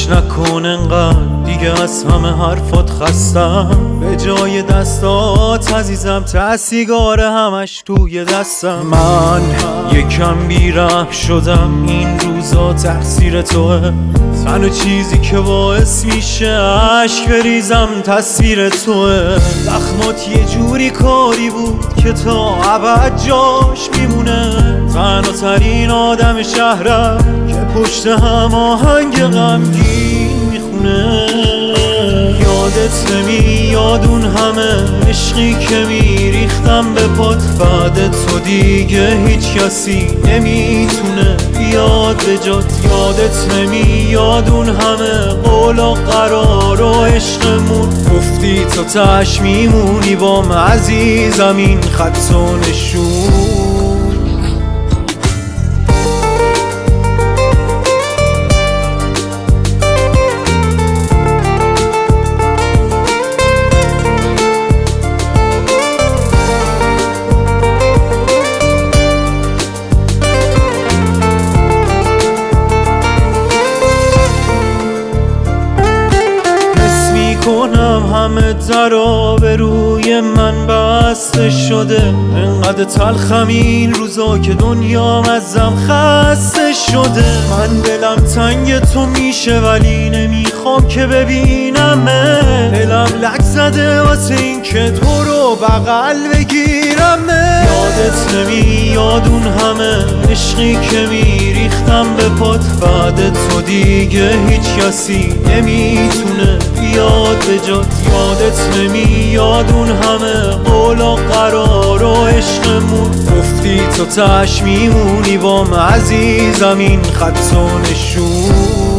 تلاش نکن انقدر، دیگه از همه حرفات خستم. به جای دستات عزیزم ته سیگار همش توی دستم. من یکم بی‌رحم شدم این روزا تقصیر توه. تنها چیزی که باعث میشه عشق بریزم تصویر توه. زخمات یه جوری کاری بود که تا ابد جاش میمونه. تنها ترین آدم شهرم که پشت هم آهنگ غمگین میخونه. یادت نمیاد اون همه عشقی که میریختم به پات؟ بعد تو دیگه هیچ کسی نمیتونه بیاد به جات. یادت نمیاد اون همه قول و قرار و عشقمون؟ گفتی تو تاش میمونی بام عزیزم این خط و نشون. کنم همه درا به روی من بسته شده. انقدر تلخم این روزا که دنیام ازم خسته شده. من دلم تنگ تو میشه ولی نمیخوام که ببینم. دلم لک زده واسه این که تو رو بغل بگیرم. یادت نمیاد اون همه عشقی که میریختم به پات؟ بعد تو دیگه هیچ کسی نمیتونه بیاد به جات. یادت نمیاد اون همه قول و قرار و عشقمون؟ گفتی تو تاش میمونی بام عزیزم این خط و نشون.